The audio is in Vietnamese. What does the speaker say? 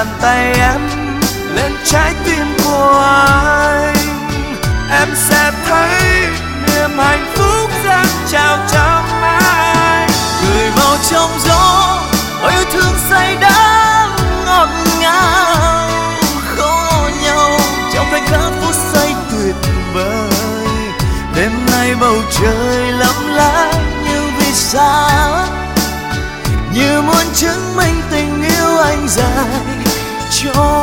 bàn tay em lên trái tim của anh, em sẽ thấy niềm hạnh phúc dâng trào trong anh. Người màu trong gió, ôi yêu thương say đắm ngọt ngào, khó nhau trong khoảnh khắc phút giây tuyệt vời. Đêm nay bầu trời lấp lánh như vì sao, như muốn chứng minh tình yêu anh dành cho